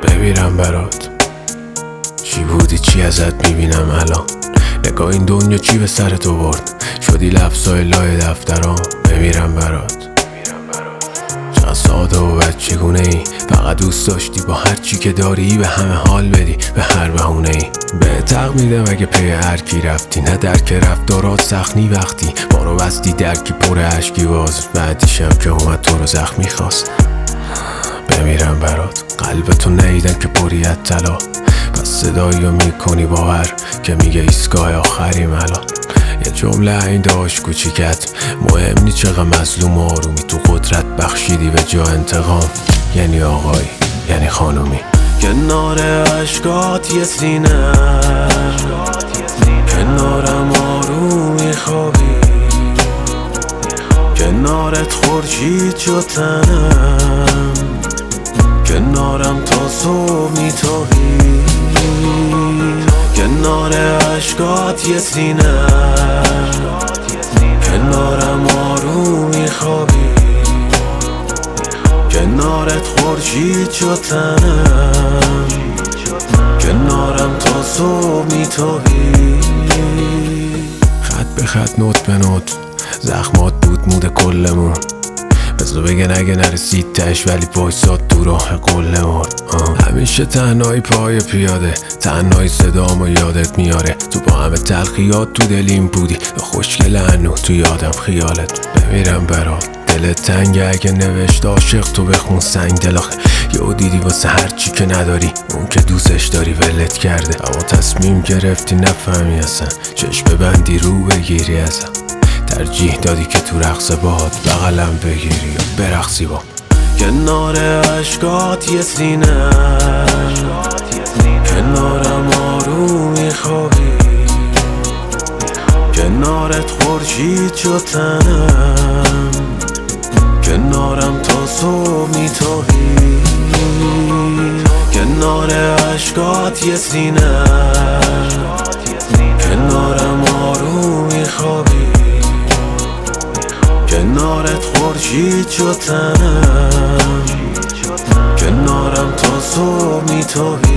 بمیرم برات. چی بودی چی ازت میبینم الان؟ نگاه این دنیا چی به سر تو برد؟ شدی لفظای لای دفترام. بمیرم برات. چقدر ساده و بچگونه ای، فقط دوست داشتی با هر چی که داری به همه حال بدی، به هر بهونه ای. به تق میدم اگه پی هر کی رفتی، نه درک رفتارات سخنی وقتی ما رو بستی درکی پر عشقی باز. بعدی شب که اومد تو رو زخمی خواست. بمیرم برات. قلبتو نیدن که پریت طلا، پس صدایی رو میکنی باور که میگه ایستگاه آخریم الان. یه جمله این داشت کوچیکت، مهم نی چقدر مظلوم و آرومی، تو قدرت بخشیدی به جا انتقام. یعنی آقایی یعنی خانومی. کنار عشقات یه سینه، کنارم آرومی خوابی، کنارت خورشید شد تنم، کنارم تا صبح میتابی. کنار عشقات یه سینه، کنارم آرومی خوابی، کنارت خورشید شد تنم، کنارم تا صبح میتابی. خط به خط نوت به نوت زخمات بود مود کلمون، بذار بگن اگه نرسید تش ولی وایساد تو راه قلمون. همیشه تنهایی پای پیاده، تنهایی صدامو یادت میاره، تو با همه تلخیات تو دلیم بودی، خوشگل هنو تو یادم خیالت. بمیرم برات. دلت تنگه اگه نوشت عاشق تو بخون سنگ دل، آخه یهو دیدی واسه هر چی که نداری اون که دوستش داری ولت کرده. اما تصمیم گرفتی نفهمی اصلا، چشم ببندی رو بگیری ازم، ترجیح دادی که تو رقص باهات بغلم بگیری و برقصی با. کنار عشقات یه سینه، کنارم آرومی خوابی، کنارت خورشید شد تنم، کنارم تا صبح میتابی. کنار عشقات یه سینه، کنارم آرومی خوابی، کنارت خورشید شد تنم، کنارم تا صبح میتابی.